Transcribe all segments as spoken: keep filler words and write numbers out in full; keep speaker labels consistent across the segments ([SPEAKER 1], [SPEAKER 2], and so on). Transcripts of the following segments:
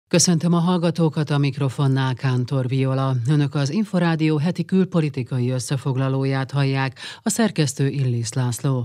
[SPEAKER 1] Köszöntöm a hallgatókat, a mikrofonnál Kántor Viola. Önök az Inforádió heti külpolitikai összefoglalóját hallják, a szerkesztő Illis László.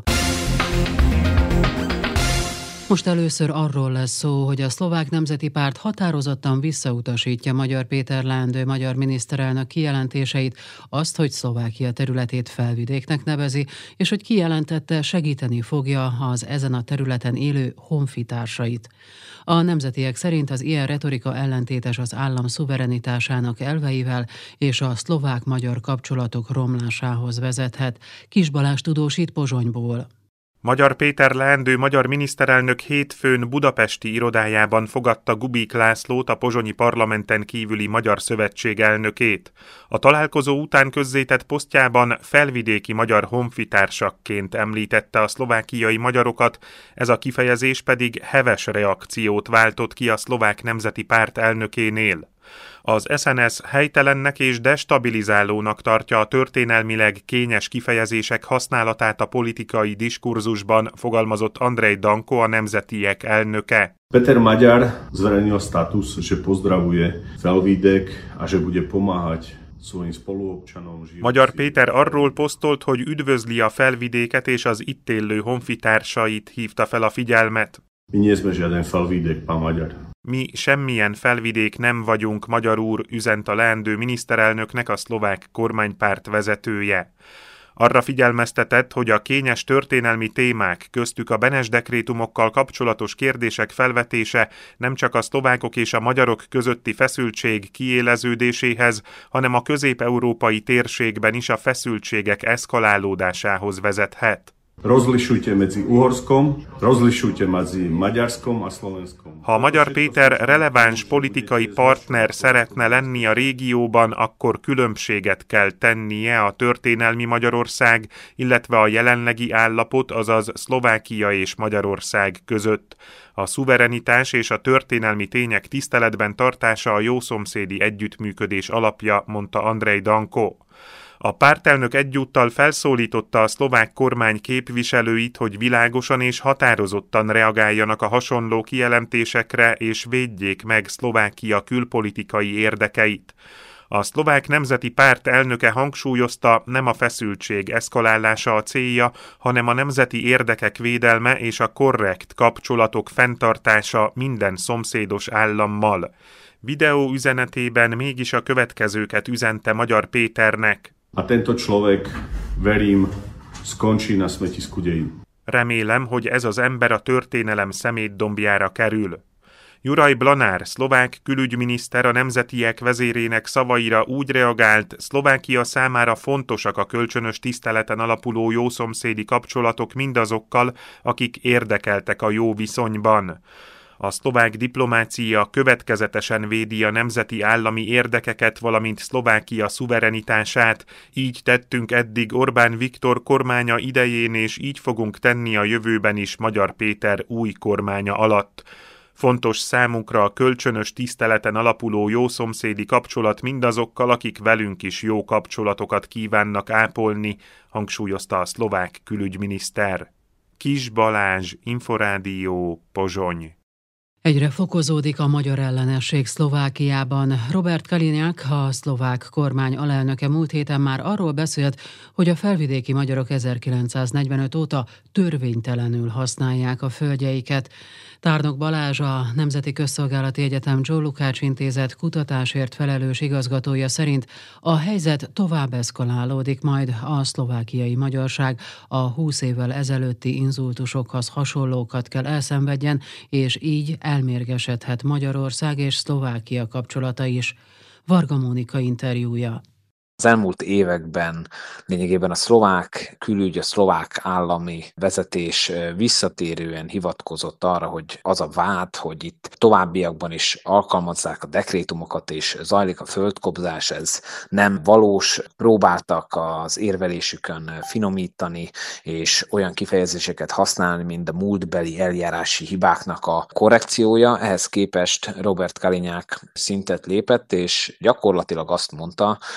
[SPEAKER 1] Most először arról lesz szó, hogy a Szlovák Nemzeti Párt határozottan visszautasítja Magyar Péter leendő magyar miniszterelnök kijelentéseit, azt, hogy Szlovákia területét felvidéknek nevezi, és hogy kijelentette, segíteni fogja az ezen a területen élő honfitársait. A nemzetiek szerint az ilyen retorika ellentétes az állam szuverenitásának elveivel, és a szlovák-magyar kapcsolatok romlásához vezethet. Kis Balázs tudósít Pozsonyból.
[SPEAKER 2] Magyar Péter leendő magyar miniszterelnök hétfőn budapesti irodájában fogadta Gubik Lászlót, a pozsonyi parlamenten kívüli Magyar Szövetség elnökét. A találkozó után közzétett posztjában felvidéki magyar honfitársakként említette a szlovákiai magyarokat, ez a kifejezés pedig heves reakciót váltott ki a Szlovák Nemzeti Párt elnökénél. Az es en es helytelennek és destabilizálónak tartja a történelmileg kényes kifejezések használatát a politikai diskurzusban, fogalmazott Andrej Danko, a nemzetiek elnöke.
[SPEAKER 3] Peter Magyar zverejnil status, že pozdravuje Felvidék a že bude pomáhať svojim spoluobčanom.
[SPEAKER 2] Magyar Péter arról posztolt, hogy üdvözli a felvidéket és az itt élő honfitársait, hívta fel a figyelmet.
[SPEAKER 3] Mi nie sme žiaden Felvidék, pán Magyar.
[SPEAKER 2] Mi semmilyen felvidék nem vagyunk, Magyar úr, üzent a leendő miniszterelnöknek a szlovák kormánypárt vezetője. Arra figyelmeztetett, hogy a kényes történelmi témák, köztük a Benes dekrétumokkal kapcsolatos kérdések felvetése nem csak a szlovákok és a magyarok közötti feszültség kiéleződéséhez, hanem a közép-európai térségben is a feszültségek eszkalálódásához vezethet.
[SPEAKER 3] Rozlišujte medzi Uhorskom, rozlišujte medzi Maďarskom a Slovenskom.
[SPEAKER 2] Ha Magyar Péter releváns politikai partner szeretne lenni a régióban, akkor különbséget kell tennie a történelmi Magyarország, illetve a jelenlegi állapot, azaz Szlovákia és Magyarország között. A szuverenitás és a történelmi tények tiszteletben tartása a jószomszédi együttműködés alapja, mondta Andrej Danko. A pártelnök egyúttal felszólította a szlovák kormány képviselőit, hogy világosan és határozottan reagáljanak a hasonló kijelentésekre, és védjék meg Szlovákia külpolitikai érdekeit. A Szlovák Nemzeti Párt elnöke hangsúlyozta, nem a feszültség eszkalálása a célja, hanem a nemzeti érdekek védelme és a korrekt kapcsolatok fenntartása minden szomszédos állammal. Videó üzenetében mégis a következőket üzente Magyar Péternek.
[SPEAKER 3] A tento človek, verím, skončí na smetisku dejín.
[SPEAKER 2] Remélem, hogy ez az ember a történelem szemétdombjára kerül. Juraj Blanár, szlovák külügyminiszter, a nemzetiek vezérének szavaira úgy reagált, Szlovákia számára fontosak a kölcsönös tiszteleten alapuló jószomszédi kapcsolatok mindazokkal, akik érdekeltek a jó viszonyban. A szlovák diplomácia következetesen védi a nemzeti állami érdekeket, valamint Szlovákia szuverenitását. Így tettünk eddig Orbán Viktor kormánya idején, és így fogunk tenni a jövőben is Magyar Péter új kormánya alatt. Fontos számunkra a kölcsönös tiszteleten alapuló jószomszédi kapcsolat mindazokkal, akik velünk is jó kapcsolatokat kívánnak ápolni, hangsúlyozta a szlovák külügyminiszter. Kis Balázs, Inforádió, Pozsony.
[SPEAKER 1] Egyre fokozódik a magyar ellenesség Szlovákiában. Robert Kaliňák, a szlovák kormány alelnöke múlt héten már arról beszélt, hogy a felvidéki magyarok ezerkilencszáznegyvenöt óta törvénytelenül használják a földjeiket. Tárnok Balázs, a Nemzeti Közszolgálati Egyetem Joe Lukács Intézet kutatásért felelős igazgatója szerint a helyzet tovább eszkalálódik majd, a szlovákiai magyarság a húsz évvel ezelőtti inzultusokhoz hasonlókat kell elszenvedjen, és így elmérgesedhet Magyarország és Szlovákia kapcsolata is. Varga Mónika interjúja.
[SPEAKER 4] Az elmúlt években lényegében a szlovák külügy, a szlovák állami vezetés visszatérően hivatkozott arra, hogy az a vád, hogy itt továbbiakban is alkalmazzák a dekrétumokat és zajlik a földkobzás, ez nem valós. Próbáltak az érvelésükön finomítani és olyan kifejezéseket használni, mint a múltbeli eljárási hibáknak a korrekciója. Ehhez képest Robert Kaliňák szintet lépett, és gyakorlatilag azt mondta, hogy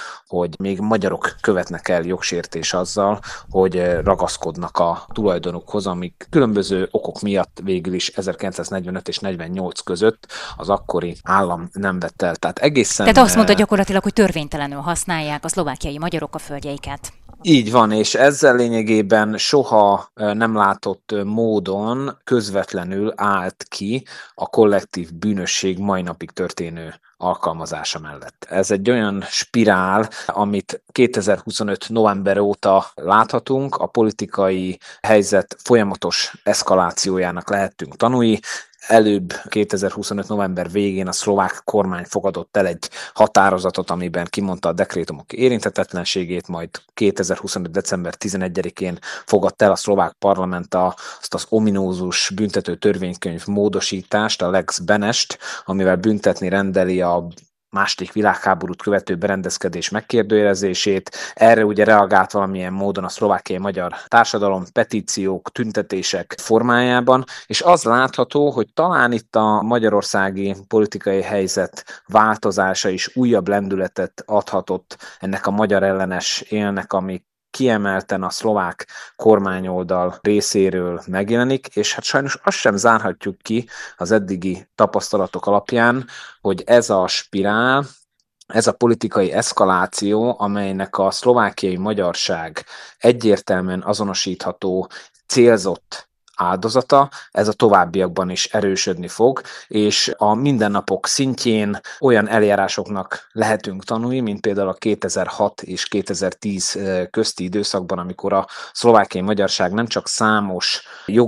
[SPEAKER 4] hogy még magyarok követnek el jogsértés azzal, hogy ragaszkodnak a tulajdonukhoz, amik különböző okok miatt végül is ezerkilencszáznegyvenöt és negyvennyolc között az akkori állam nem vett el. Tehát egészen...
[SPEAKER 5] Tehát azt mondta gyakorlatilag, hogy törvénytelenül használják a szlovákiai magyarok a földjeiket.
[SPEAKER 4] Így van, és ezzel lényegében soha nem látott módon közvetlenül állt ki a kollektív bűnösség mai napig történő alkalmazása mellett. Ez egy olyan spirál, amit kétezer-huszonöt november óta láthatunk, a politikai helyzet folyamatos eszkalációjának lehettünk tanúi. Előbb kétezer-huszonöt november végén a szlovák kormány fogadott el egy határozatot, amiben kimondta a dekrétumok érinthetetlenségét, majd kétezer-huszonöt december tizenegyedikén fogadta el a szlovák parlament azt az ominózus büntető törvénykönyv módosítást, a Lex Benest, amivel büntetni rendeli a második világháborút követő berendezkedés megkérdőjelezését. Erre ugye reagált valamilyen módon a szlovákiai magyar társadalom petíciók, tüntetések formájában, és az látható, hogy talán itt a magyarországi politikai helyzet változása is újabb lendületet adhatott ennek a magyar ellenes élnek, ami kiemelten a szlovák kormányoldal részéről megjelenik, és hát sajnos azt sem zárhatjuk ki az eddigi tapasztalatok alapján, hogy ez a spirál, ez a politikai eszkaláció, amelynek a szlovákiai magyarság egyértelműen azonosítható, célzott áldozata, ez a továbbiakban is erősödni fog, és a mindennapok szintjén olyan eljárásoknak lehetünk tanulni, mint például a kétezer-hat és kétezer-tíz közti időszakban, amikor a szlovákiai magyarság nem csak számos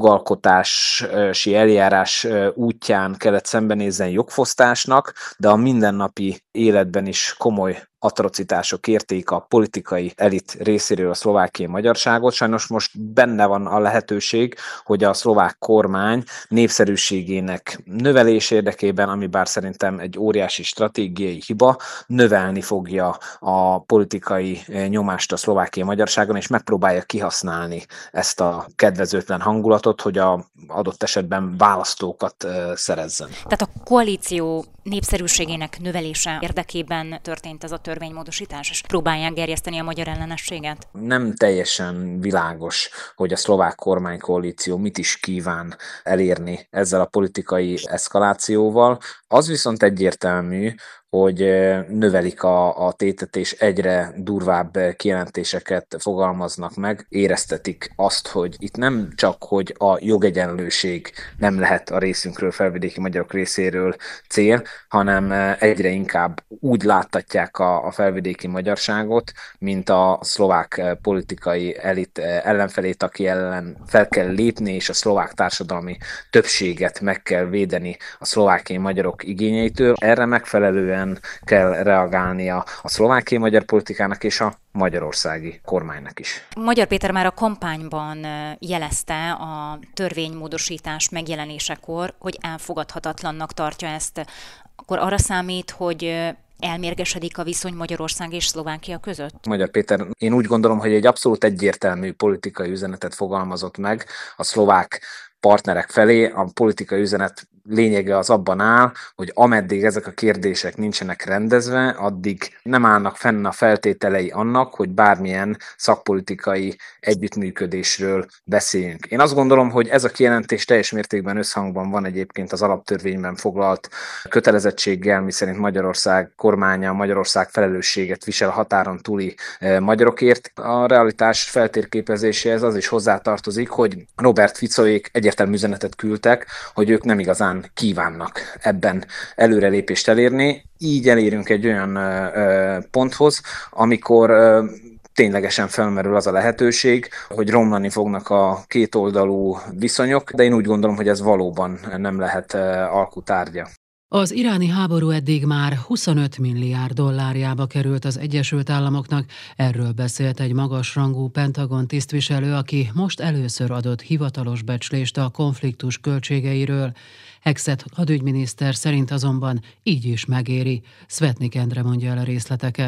[SPEAKER 4] jogalkotási eljárás útján kellett szembenézzen jogfosztásnak, de a mindennapi életben is komoly atrocitások érték a politikai elit részéről a szlovákiai magyarságot. Sajnos most benne van a lehetőség, hogy a szlovák kormány népszerűségének növelés érdekében, ami bár szerintem egy óriási stratégiai hiba, növelni fogja a politikai nyomást a szlovákiai magyarságon, és megpróbálja kihasználni ezt a kedvezőtlen hangulatot, hogy a adott esetben választókat szerezzen.
[SPEAKER 5] Tehát a koalíció népszerűségének növelése érdekében történt ez a törvénymódosítás, és próbálják gerjeszteni a magyar ellenességet?
[SPEAKER 4] Nem teljesen világos, hogy a szlovák kormánykoalíció mit is kíván elérni ezzel a politikai eszkalációval. Az viszont egyértelmű, hogy növelik a, a tétet, és egyre durvább kijelentéseket fogalmaznak meg, éreztetik azt, hogy itt nem csak, hogy a jogegyenlőség nem lehet a részünkről, felvidéki magyarok részéről cél, hanem egyre inkább úgy láttatják a, a felvidéki magyarságot, mint a szlovák politikai elit ellenfelét, aki ellen fel kell lépni, és a szlovák társadalmi többséget meg kell védeni a szlovákiai magyarok igényeitől. Erre megfelelően kell reagálnia a szlovákiai magyar politikának és a magyarországi kormánynak is.
[SPEAKER 5] Magyar Péter már a kampányban jelezte a törvénymódosítás megjelenésekor, hogy elfogadhatatlannak tartja ezt. Akkor arra számít, hogy elmérgesedik a viszony Magyarország és Szlovákia között?
[SPEAKER 4] Magyar Péter, én úgy gondolom, hogy egy abszolút egyértelmű politikai üzenetet fogalmazott meg a szlovák partnerek felé. A politikai üzenet lényege az abban áll, hogy ameddig ezek a kérdések nincsenek rendezve, addig nem állnak fenn a feltételei annak, hogy bármilyen szakpolitikai együttműködésről beszéljünk. Én azt gondolom, hogy ez a kijelentés teljes mértékben összhangban van egyébként az alaptörvényben foglalt kötelezettséggel, miszerint Magyarország kormánya, Magyarország felelősséget visel határon túli magyarokért. A realitás feltérképezéséhez az is hozzátartozik, hogy Robert Ficoék egyértelmű üzenetet küldtek, hogy ők nem igazán kívánnak ebben előrelépést elérni. Így elérünk egy olyan ö, ponthoz, amikor ö, ténylegesen felmerül az a lehetőség, hogy romlani fognak a kétoldalú viszonyok, de én úgy gondolom, hogy ez valóban nem lehet ö, alkutárgya.
[SPEAKER 1] Az iráni háború eddig már huszonöt milliárd dollárjába került az Egyesült Államoknak, erről beszélt egy magasrangú Pentagon tisztviselő, aki most először adott hivatalos becslést a konfliktus költségeiről. Hegseth hadügyminiszter szerint azonban így is megéri. Szvetnik Endre mondja el a részleteket.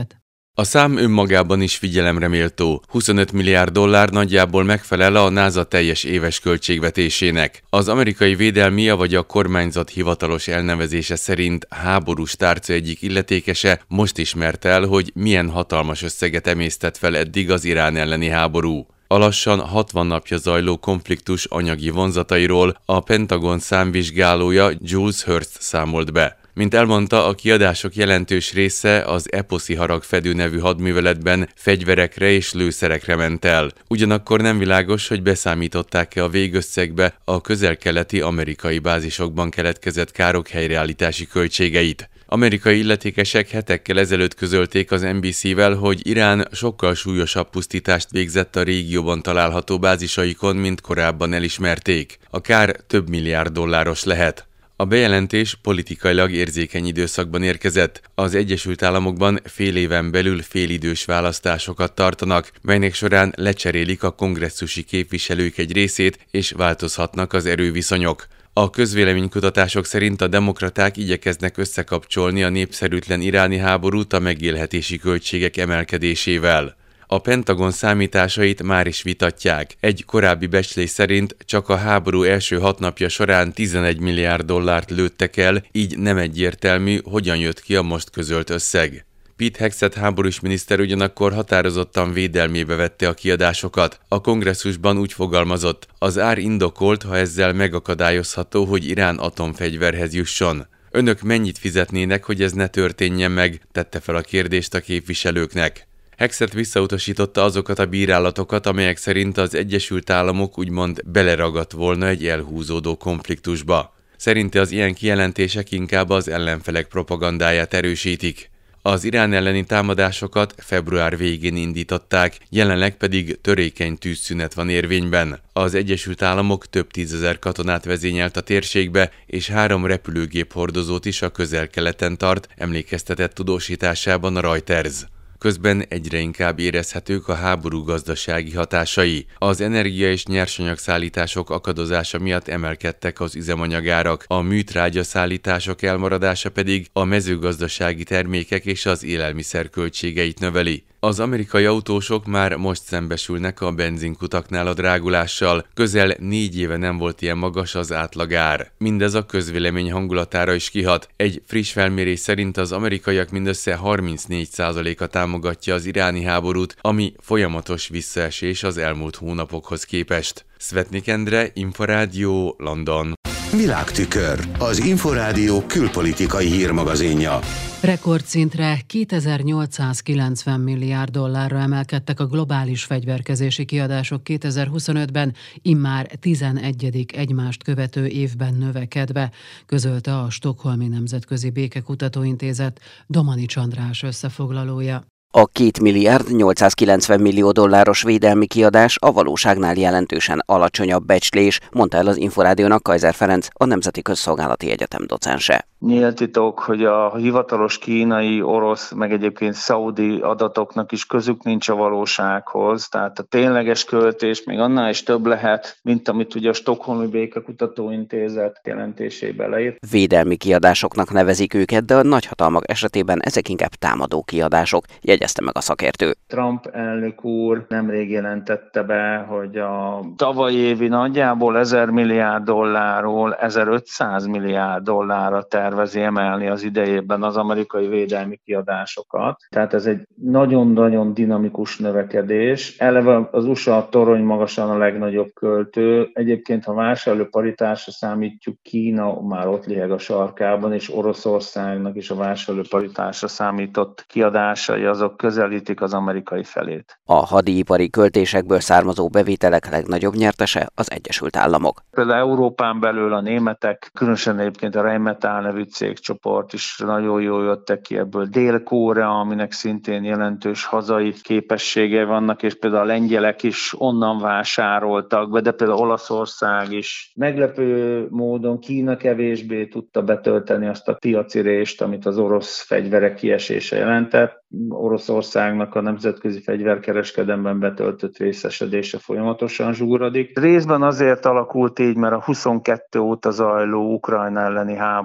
[SPEAKER 6] A szám önmagában is figyelemre méltó. huszonöt milliárd dollár nagyjából megfelel a NASA teljes éves költségvetésének. Az amerikai védelmi, vagy a kormányzat hivatalos elnevezése szerint háborús tárca egyik illetékese most ismert el, hogy milyen hatalmas összeget emésztett fel eddig az Irán elleni háború. A lassan hatvan napja zajló konfliktus anyagi vonzatairól a Pentagon számvizsgálója Jules Hurst számolt be. Mint elmondta, a kiadások jelentős része az Eposzi haragfedő nevű hadműveletben fegyverekre és lőszerekre ment el. Ugyanakkor nem világos, hogy beszámították-e a végösszegbe a közel-keleti amerikai bázisokban keletkezett károk helyreállítási költségeit. Amerikai illetékesek hetekkel ezelőtt közölték az en bé cé-vel, hogy Irán sokkal súlyosabb pusztítást végzett a régióban található bázisaikon, mint korábban elismerték. A kár több milliárd dolláros lehet. A bejelentés politikailag érzékeny időszakban érkezett. Az Egyesült Államokban fél éven belül félidős választásokat tartanak, melynek során lecserélik a kongresszusi képviselők egy részét, és változhatnak az erőviszonyok. A közvéleménykutatások szerint a demokraták igyekeznek összekapcsolni a népszerűtlen iráni háborút a megélhetési költségek emelkedésével. A Pentagon számításait már is vitatják. Egy korábbi becslés szerint csak a háború első hat napja során tizenegy milliárd dollárt lőttek el, így nem egyértelmű, hogyan jött ki a most közölt összeg. Pete Hegseth háborús miniszter ugyanakkor határozottan védelmébe vette a kiadásokat. A kongresszusban úgy fogalmazott, az ár indokolt, ha ezzel megakadályozható, hogy Irán atomfegyverhez jusson. Önök mennyit fizetnének, hogy ez ne történjen meg, tette fel a kérdést a képviselőknek. Hegseth visszautasította azokat a bírálatokat, amelyek szerint az Egyesült Államok úgymond beleragadt volna egy elhúzódó konfliktusba. Szerinte az ilyen kijelentések inkább az ellenfelek propagandáját erősítik. Az Irán elleni támadásokat február végén indították, jelenleg pedig törékeny tűzszünet van érvényben. Az Egyesült Államok több tízezer katonát vezényelt a térségbe, és három repülőgép hordozót is a közel-keleten tart, emlékeztetett tudósításában a Reuters. Közben egyre inkább érezhetők a háború gazdasági hatásai. Az energia- és nyersanyagszállítások akadozása miatt emelkedtek az üzemanyagárak, a műtrágya szállítások elmaradása pedig a mezőgazdasági termékek és az élelmiszer költségeit növeli. Az amerikai autósok már most szembesülnek a benzinkutaknál a drágulással, közel négy éve nem volt ilyen magas az átlagár. Mindez a közvélemény hangulatára is kihat. Egy friss felmérés szerint az amerikaiak mindössze harmincnégy százaléka támogatja az iráni háborút, ami folyamatos visszaesés az elmúlt hónapokhoz képest. Szvetnik Endre, Inforádió, London.
[SPEAKER 7] Világtükör, az Inforádió külpolitikai hírmagazinja.
[SPEAKER 1] Rekordszintre kétezer-nyolcszázkilencven milliárd dollárra emelkedtek a globális fegyverkezési kiadások kétezer-huszonötben, immár tizenegyedik egymást követő évben növekedve, közölte a Stockholmi Nemzetközi Békekutatóintézet Domanics András összefoglalója.
[SPEAKER 8] A két milliárd nyolcszázkilencven millió dolláros védelmi kiadás a valóságnál jelentősen alacsonyabb becslés, mondta el az Inforádiónak Kaiser Ferenc, a Nemzeti Közszolgálati Egyetem docense.
[SPEAKER 9] Nyílt titok, hogy a hivatalos kínai, orosz, meg egyébként szaudi adatoknak is közük nincs a valósághoz, tehát a tényleges költés még annál is több lehet, mint amit ugye a Stockholmi Békekutatóintézet jelentésében leírt.
[SPEAKER 8] Védelmi kiadásoknak nevezik őket, de a nagyhatalmak esetében ezek inkább támadó kiadások, jegyezte meg a szakértő.
[SPEAKER 9] Trump elnök úr nemrég jelentette be, hogy a tavalyi évi nagyjából ezer milliárd dollárról ezerötszáz milliárd dollárra tervezi emelni az idejében az amerikai védelmi kiadásokat. Tehát ez egy nagyon-nagyon dinamikus növekedés. Eleve az u es á torony magasan a legnagyobb költő. Egyébként, ha vásárlóparitásra számítjuk, Kína már ott liheg a sarkában, és Oroszországnak is a vásárlóparitásra számított kiadásai azok közelítik az amerikai felét.
[SPEAKER 8] A hadipari költésekből származó bevételek legnagyobb nyertese az Egyesült Államok.
[SPEAKER 9] Például Európán belül a németek, különösen egyébként a Rheinmetall nevű cégcsoport is nagyon jól jöttek ki ebből. Dél-Korea, aminek szintén jelentős hazai képessége vannak, és például a lengyelek is onnan vásároltak be, de például Olaszország is. Meglepő módon Kína kevésbé tudta betölteni azt a piaci rést, amit az orosz fegyverek kiesése jelentett. Oroszországnak a nemzetközi fegyverkereskedelemben betöltött részesedése folyamatosan zsúrodik. Részben azért alakult így, mert a huszonkettő óta zajló Ukrajna elleni háború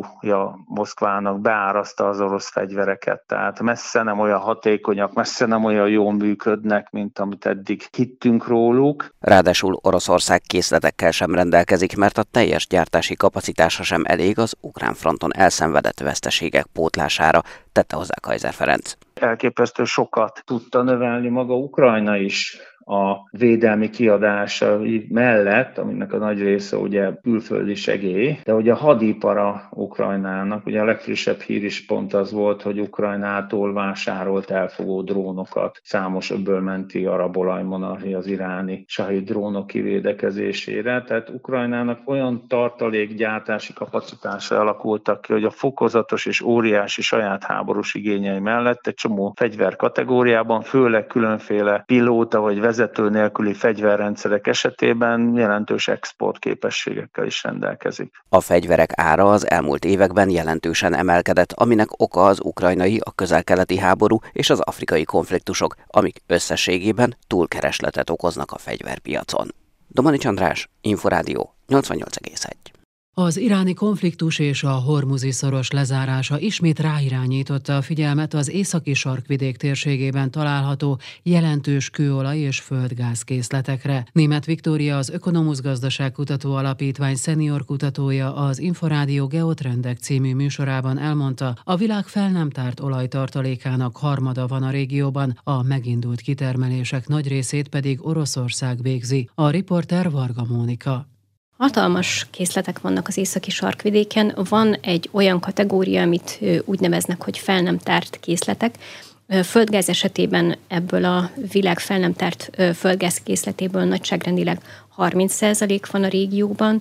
[SPEAKER 9] natója Moszkvának beáraszta az orosz fegyvereket, tehát messze nem olyan hatékonyak, messze nem olyan jól működnek, mint amit eddig hittünk róluk.
[SPEAKER 8] Ráadásul Oroszország készletekkel sem rendelkezik, mert a teljes gyártási kapacitása sem elég az ukrán fronton elszenvedett veszteségek pótlására, tette hozzá Kaiser Ferenc.
[SPEAKER 9] Elképesztő sokat tudta növelni maga Ukrajna is a védelmi kiadásai mellett, aminek a nagy része ugye külföldi segély, de ugye a hadipara Ukrajnának, ugye a legfrissebb hír is pont az volt, hogy Ukrajnától vásárolt elfogó drónokat számos öbölmenti arabolajmon az iráni Shahid drónok kivédekezésére, tehát Ukrajnának olyan tartalékgyártási kapacitásra alakultak ki, hogy a fokozatos és óriási saját háborús igényei mellett egy csomó fegyverkategóriában, főleg különféle pilóta vagy vezető nélküli fegyverrendszerek esetében jelentős exportképességekkel is rendelkezik.
[SPEAKER 8] A fegyverek ára az elmúlt években jelentősen emelkedett, aminek oka az ukrajnai, a közel-keleti háború és az afrikai konfliktusok, amik összességében túlkeresletet okoznak a fegyverpiacon. Domanics András, Inforádió, nyolcvannyolc egész egy.
[SPEAKER 1] Az iráni konfliktus és a hormuzi szoros lezárása ismét ráirányította a figyelmet az északi sarkvidék térségében található jelentős kőolaj és földgázkészletekre. Németh Viktória, az Ökonomusz Gazdaságkutató Alapítvány szenior kutatója az Inforádió Geotrendek című műsorában elmondta, a világ fel nem tárt olajtartalékának harmada van a régióban, a megindult kitermelések nagy részét pedig Oroszország végzi. A riporter Varga Mónika.
[SPEAKER 10] Hatalmas készletek vannak az északi sarkvidéken. Van egy olyan kategória, amit úgy neveznek, hogy fel nem tárt készletek. Földgáz esetében ebből a világ fel nem tárt földgáz készletéből nagyságrendileg harminc százalék van a régióban,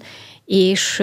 [SPEAKER 10] és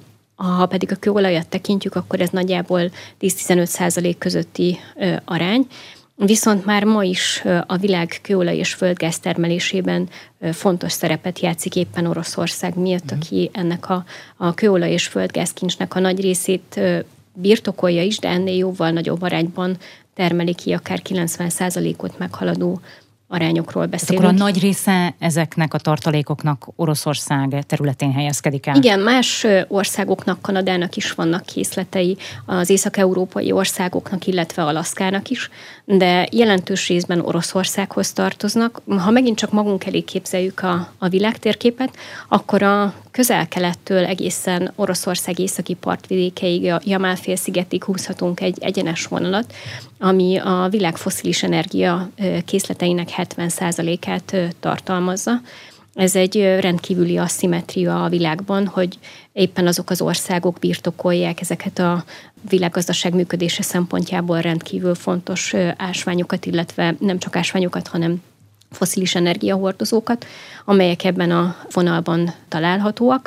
[SPEAKER 10] ha pedig a kőolajat tekintjük, akkor ez nagyjából tíz-tizenöt százalék közötti arány. Viszont már ma is a világ kőolaj és földgáz termelésében fontos szerepet játszik éppen Oroszország miatt, aki ennek a, a kőolaj és földgáz kincsnek a nagy részét birtokolja is, de ennél jóval nagyobb arányban termeli ki, akár kilencven százalékot meghaladó arányokról beszélünk.
[SPEAKER 5] Akkor a nagy része ezeknek a tartalékoknak Oroszország területén helyezkedik el?
[SPEAKER 10] Igen, más országoknak, Kanadának is vannak készletei, az észak-európai országoknak, illetve Alaszkának is, de jelentős részben Oroszországhoz tartoznak. Ha megint csak magunk elé képzeljük a, a világtérképet, akkor a közel-kelettől egészen Oroszország északi partvidékeig, a Jamál-félszigetig húzhatunk egy egyenes vonalat, ami a világ fosszilis energia készleteinek hetven százalékát tartalmazza. Ez egy rendkívüli asszimetria a világban, hogy éppen azok az országok birtokolják ezeket a világgazdaság működése szempontjából rendkívül fontos ásványokat, illetve nem csak ásványokat, hanem fosszilis energiahordozókat, amelyek ebben a vonalban találhatóak,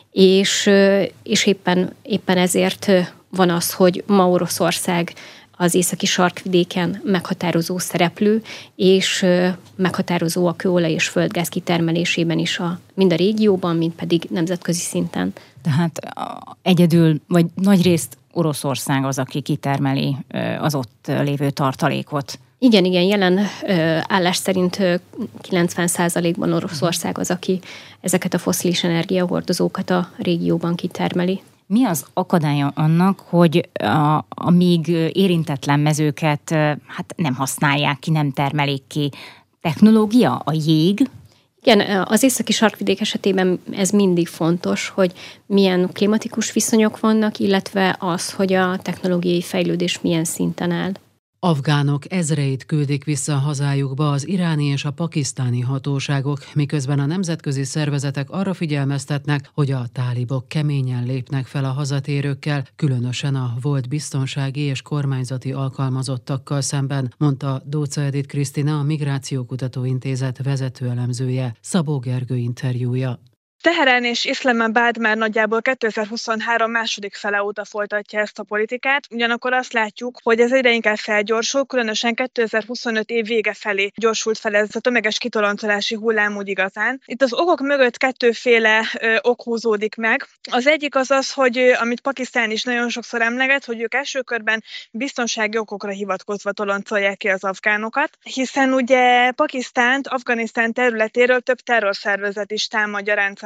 [SPEAKER 10] és, és éppen, éppen ezért van az, hogy ma Oroszország az északi sarkvidéken meghatározó szereplő, és meghatározó a kőolaj és földgáz kitermelésében is a, mind a régióban, mind pedig nemzetközi szinten.
[SPEAKER 5] Tehát egyedül, vagy nagyrészt Oroszország az, aki kitermeli az ott lévő tartalékot.
[SPEAKER 10] Igen, igen, jelen állás szerint kilencven százalékban Oroszország az, aki ezeket a fosszilis energiahordozókat a régióban kitermeli.
[SPEAKER 5] Mi az akadálya annak, hogy a, a még érintetlen mezőket hát nem használják ki, nem termelik ki? Technológia? A jég?
[SPEAKER 10] Igen, az északi sarkvidék esetében ez mindig fontos, hogy milyen klimatikus viszonyok vannak, illetve az, hogy a technológiai fejlődés milyen szinten áll.
[SPEAKER 1] Afgánok ezreit küldik vissza hazájukba az iráni és a pakisztáni hatóságok, miközben a nemzetközi szervezetek arra figyelmeztetnek, hogy a tálibok keményen lépnek fel a hazatérőkkel, különösen a volt biztonsági és kormányzati alkalmazottakkal szemben, mondta Dócza Edith Krisztina, a Migrációkutató Intézet vezetőelemzője. Szabó Gergő interjúja.
[SPEAKER 11] Teherán és Iszlamabad már nagyjából kétezer-huszonhárom második fele óta folytatja ezt a politikát, ugyanakkor azt látjuk, hogy ez egyre inkább felgyorsul, különösen kétezer-huszonöt év vége felé gyorsult fel ez a tömeges kitoloncolási hullám úgy igazán. Itt az okok mögött kettőféle ö, ok húzódik meg. Az egyik az az, hogy ö, amit Pakisztán is nagyon sokszor emleget, hogy ők első körben biztonsági okokra hivatkozva toloncolják ki az afgánokat, hiszen ugye Pakisztánt, Afganisztán területéről több terrorszervezet is támadja rendszeresen.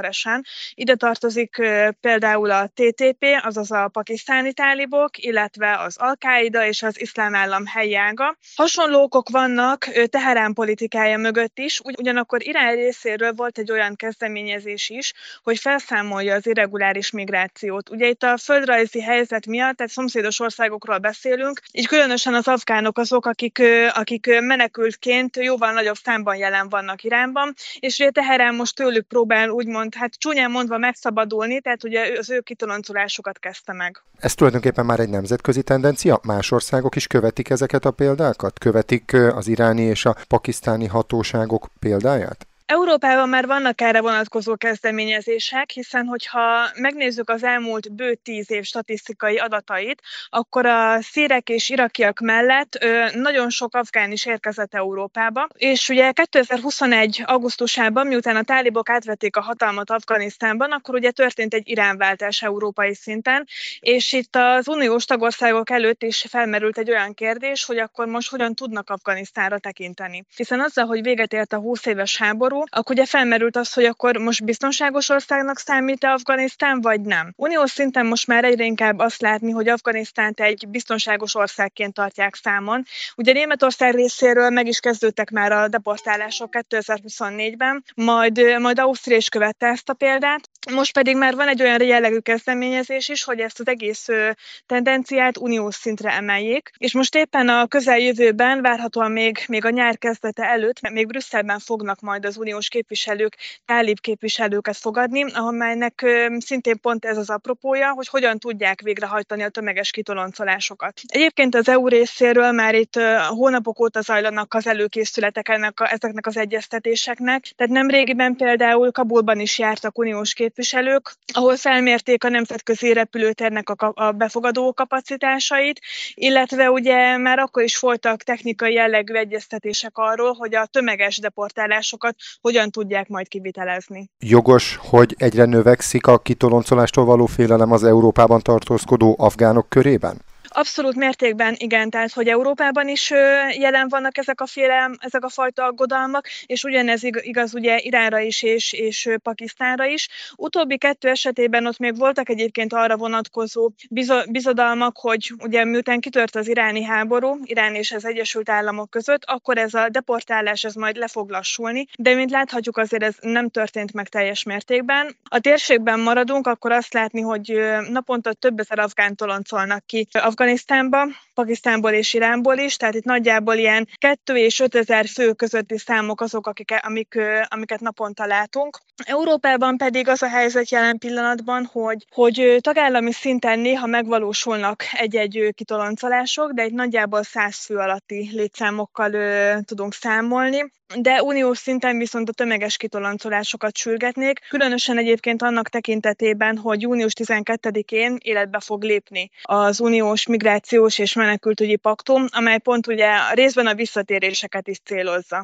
[SPEAKER 11] rendszeresen. Ide tartozik például a té té pé, azaz a pakisztáni tálibok, illetve az Al-Qaida és az Iszlám Állam helyi ága. Hasonló okok vannak Teherán politikája mögött is, ugyanakkor Irán részéről volt egy olyan kezdeményezés is, hogy felszámolja az irreguláris migrációt. Ugye itt a földrajzi helyzet miatt, tehát szomszédos országokról beszélünk, így különösen az afgánok azok, akik, akik menekültként jóval nagyobb számban jelen vannak Iránban, és ugye Teherán most tőlük próbál úgymond, hát csúnyán mondva megszabadulni, tehát ugye az ő kitoloncolásukat kezdte meg.
[SPEAKER 12] Ez tulajdonképpen már egy nemzetközi tendencia? Más országok is követik ezeket a példákat? Követik az iráni és a pakisztáni hatóságok példáját?
[SPEAKER 11] Európában már vannak erre vonatkozó kezdeményezések, hiszen hogyha megnézzük az elmúlt bő tíz év statisztikai adatait, akkor a szírek és irakiak mellett ö, nagyon sok afgán is érkezett Európába, és ugye kétezer-huszonegy augusztusában, miután a tálibok átvették a hatalmat Afganisztánban, akkor ugye történt egy iránváltás európai szinten, és itt az uniós tagországok előtt is felmerült egy olyan kérdés, hogy akkor most hogyan tudnak Afganisztánra tekinteni. Hiszen azzal, hogy véget ért a húsz éves háború, akkor ugye felmerült az, hogy akkor most biztonságos országnak számít-e Afganisztán, vagy nem. Uniós szinten most már egyre inkább azt látni, hogy Afganisztánt egy biztonságos országként tartják számon. Ugye Németország részéről meg is kezdődtek már a deportálások kétezer-huszonnégyben, majd, majd Ausztria is követte ezt a példát. Most pedig már van egy olyan jellegű kezdeményezés is, hogy ezt az egész tendenciát uniós szintre emeljék, és most éppen a közeljövőben, várhatóan még, még a nyár kezdete előtt, még Brüsszelben fognak majd az uniós képviselők, tálib képviselőket fogadni, amelynek szintén pont ez az apropója, hogy hogyan tudják végrehajtani a tömeges kitoloncolásokat. Egyébként az é u részéről már itt hónapok óta zajlanak az előkészületek ennek a, ezeknek az egyeztetéseknek, tehát nemrégiben például Kabulban is jártak uniós képviselők, ahol felmérték a nemzetközi repülőtérnek a, a befogadó kapacitásait, illetve ugye már akkor is voltak technikai jellegű egyeztetések arról, hogy a tömeges deportálásokat hogyan tudják majd kivitelezni.
[SPEAKER 12] Jogos, hogy egyre növekszik a kitoloncolástól való félelem az Európában tartózkodó afgánok körében?
[SPEAKER 11] Abszolút mértékben igen, tehát hogy Európában is jelen vannak ezek a félelem, ezek a fajta aggodalmak, és ugyanez igaz ugye Iránra is és, és Pakisztánra is. Utóbbi kettő esetében ott még voltak egyébként arra vonatkozó bizodalmak, hogy ugye miután kitört az iráni háború, Irán és az Egyesült Államok között, akkor ez a deportálás ez majd le fog lassulni, de mint láthatjuk azért ez nem történt meg teljes mértékben. A térségben maradunk, akkor azt látni, hogy naponta több ezer afgán toloncolnak ki Afganisztánba, Pakisztánból és Iránból is, tehát itt nagyjából ilyen kettő és ötezer fő közötti számok azok, akik, amik, amiket naponta látunk. Európában pedig az a helyzet jelen pillanatban, hogy, hogy tagállami szinten néha megvalósulnak egy-egy kitoloncolások, de itt nagyjából száz fő alatti létszámokkal ö, tudunk számolni. De uniós szinten viszont a tömeges kitoloncolásokat sürgetnék, különösen egyébként annak tekintetében, hogy június tizenkettedikén életbe fog lépni az uniós migrációs és menekültügyi paktum, amely pont ugye részben a visszatéréseket is célozza.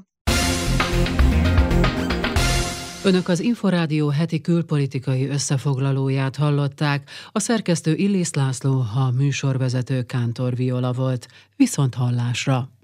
[SPEAKER 1] Önök az Inforádió heti külpolitikai összefoglalóját hallották, a szerkesztő Illis László, a műsorvezető Kántor Viola volt. Viszont hallásra!